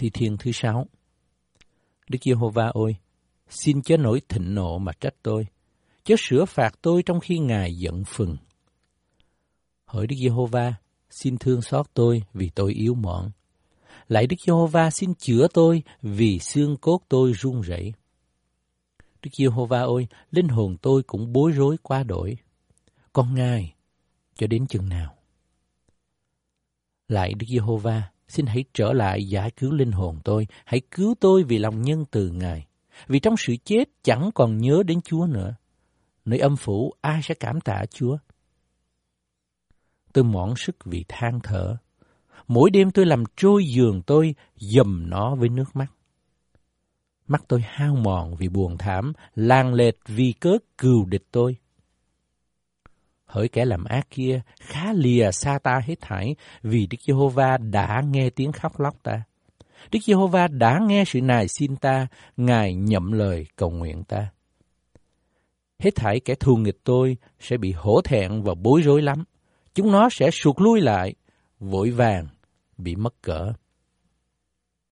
Thi thiên thứ 6. Đức Giê-hô-va ơi, xin chớ nổi thịnh nộ mà trách tôi, chớ sửa phạt tôi trong khi Ngài giận phừng. Hỡi Đức Giê-hô-va, xin thương xót tôi vì tôi yếu mọn. Lạy Đức Giê-hô-va, xin chữa tôi vì xương cốt tôi run rẩy. Đức Giê-hô-va ơi, linh hồn tôi cũng bối rối quá đổi. Con Ngài, cho đến chừng nào? Lạy Đức Giê-hô-va, xin hãy trở lại giải cứu linh hồn tôi, hãy cứu tôi vì lòng nhân từ Ngài. Vì trong sự chết chẳng còn nhớ đến Chúa nữa. Nơi âm phủ ai sẽ cảm tạ Chúa? Tôi mỏi sức vì than thở. Mỗi đêm tôi làm trôi giường tôi, dầm nó với nước mắt. Mắt tôi hao mòn vì buồn thảm, làng lệt vì cớ cừu địch tôi. Hỡi kẻ làm ác kia, khá lìa xa ta hết thảy, vì Đức Giê-hô-va đã nghe tiếng khóc lóc ta. Đức Giê-hô-va đã nghe sự nài xin ta, Ngài nhậm lời cầu nguyện ta. Hết thảy kẻ thù nghịch tôi sẽ bị hổ thẹn và bối rối lắm. Chúng nó sẽ sụt lui lại, vội vàng bị mất cỡ.